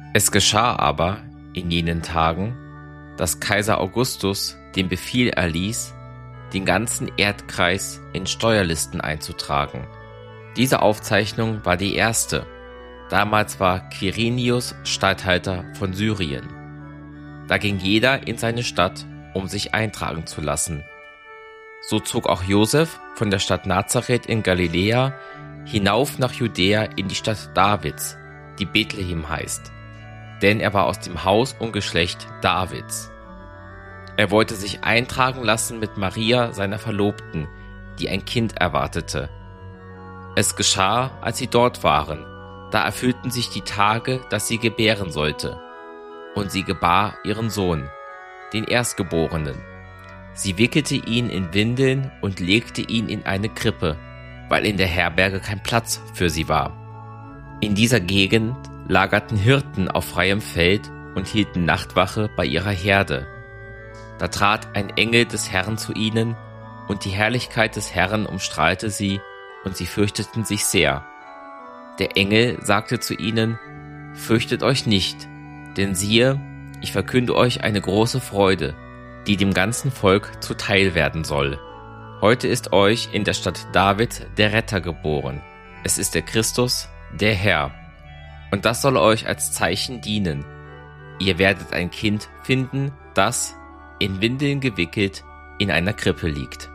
Es geschah aber in jenen Tagen, dass Kaiser Augustus den Befehl erließ, den ganzen Erdkreis in Steuerlisten einzutragen. Diese Aufzeichnung war die erste. Damals war Quirinius Statthalter von Syrien. Da ging jeder in seine Stadt, um sich eintragen zu lassen. So zog auch Josef von der Stadt Nazareth in Galiläa hinauf nach Judäa in die Stadt Davids, die Bethlehem heißt, denn er war aus dem Haus und Geschlecht Davids. Er wollte sich eintragen lassen mit Maria, seiner Verlobten, die ein Kind erwartete. Es geschah, als sie dort waren, da erfüllten sich die Tage, dass sie gebären sollte. Und sie gebar ihren Sohn, den Erstgeborenen. Sie wickelte ihn in Windeln und legte ihn in eine Krippe, weil in der Herberge kein Platz für sie war. In dieser Gegend lagerten Hirten auf freiem Feld und hielten Nachtwache bei ihrer Herde. Da trat ein Engel des Herrn zu ihnen, und die Herrlichkeit des Herrn umstrahlte sie, und sie fürchteten sich sehr. Der Engel sagte zu ihnen: Fürchtet euch nicht, denn siehe, ich verkünde euch eine große Freude, die dem ganzen Volk zuteil werden soll. Heute ist euch in der Stadt David der Retter geboren. Es ist der Christus, der Herr. Und das soll euch als Zeichen dienen. Ihr werdet ein Kind finden, das, in Windeln gewickelt, in einer Krippe liegt.